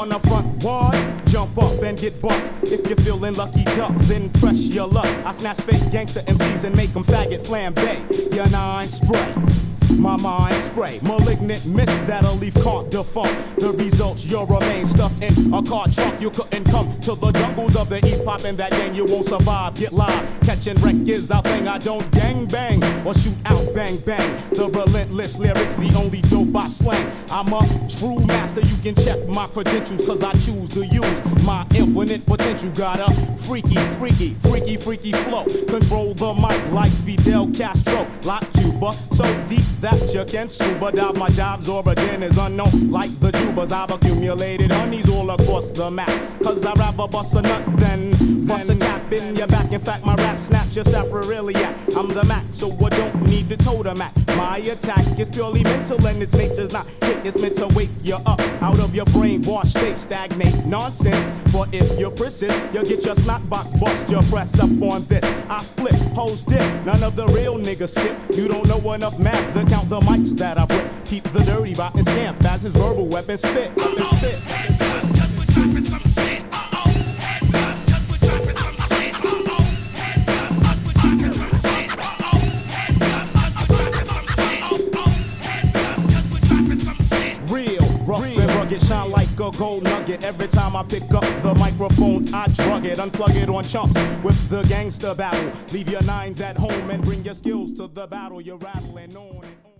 on the front wall, jump up and get bucked. If you're feeling lucky duck, then press your luck. I snatch fake gangster MCs and make them faggot flambe. Your nine spray. My mind spray, malignant mist that'll leave caught defunct. The results, you'll remain stuffed in a car trunk. You couldn't come to the jungles of the East, poppin' that gang, you won't survive. Get live, catching wreck is our thing. I don't gang bang or shoot out bang bang. The relentless lyrics, the only dope I slang. I'm a true master, you can check my credentials, cause I choose to use my infinite potential. Got a freaky flow. Control the mic like Fidel Castro, like Cuba, so deep that you can scuba dive. My job's origin is unknown, like the Jubas. I've accumulated honeys all across the map, cause I'd rather bust a nut than bust a cap in your back. In fact, my rap snaps your sapriliac. I'm the Mac, so I don't need to totem at. My attack is purely mental and its nature's not hit. It's meant to wake you up out of your brainwash state, stagnate nonsense. But if you persist, you'll get your snot box bust. You press up on this, I flip, hoes dip. None of the real niggas skip. You don't know enough math to count the mics that I rip. Keep the dirty rotten scamp as his verbal weapon spit. Rugged, shine like a gold nugget. Every time I pick up the microphone, I drug it, unplug it on chunks with the gangster battle. Leave your nines at home and bring your skills to the battle. You're rattling on and on.